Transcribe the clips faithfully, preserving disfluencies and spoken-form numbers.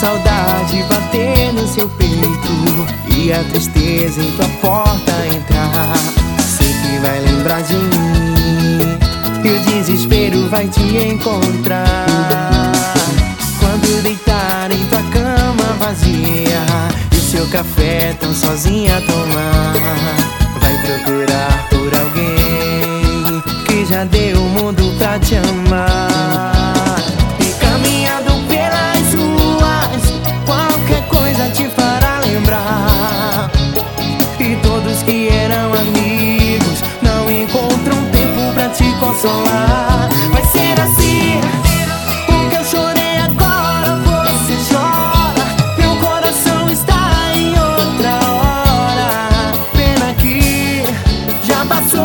saudade bater no seu peito e a tristeza em tua porta entrar. Sei que vai lembrar de mim e o desespero vai te encontrar. Quando deitar em tua cama vazia e o seu café tão sozinha a tomar, vai procurar por alguém que já deu o mundo pra te amar. E caminhando pelas ruas, qualquer coisa te fará lembrar. E todos que eram amigos não encontram tempo pra te consolar. Vai ser assim, o que eu chorei agora você chora. Meu coração está em outra hora. Pena que já passou.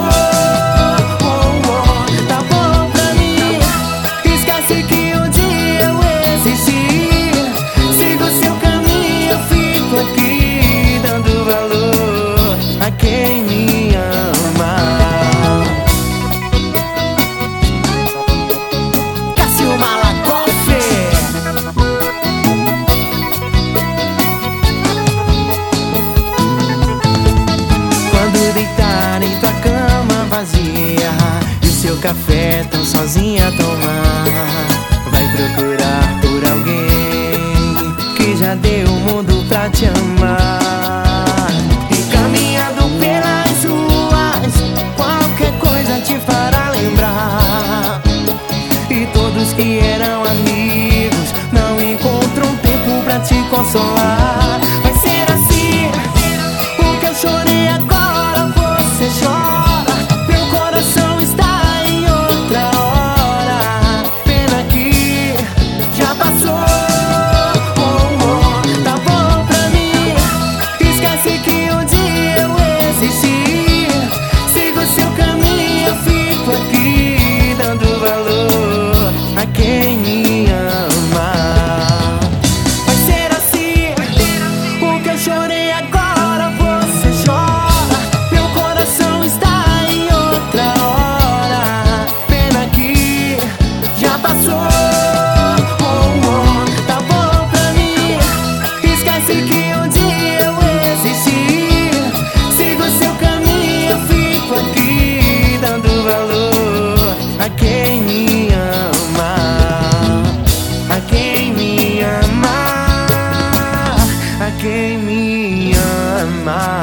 Quem me ama. Cássio Malacoff. Quando deitar em tua cama vazia e o seu café tão sozinha a tomar, vai procurar por alguém que já deu o mundo pra te amar. Todos que eram amigos não encontram tempo pra te consolar. Vai ser assim, o que eu chorei agora você chora. Meu coração está em outra hora. Pena que já passou. Oh, oh, tá bom pra mim. Esquece que um dia eu existi. Sigo seu caminho, eu fico aqui dando valor a quem me ama. Vai ser assim, o que eu chorei agora você chora. Meu coração está em outra hora. Pena que já passou. Oh, oh, tá bom pra mim. Esquece que um dia eu existi. Sigo seu caminho, eu fico aqui dando valor a quem me ama. A quem me ama, a quem me ama.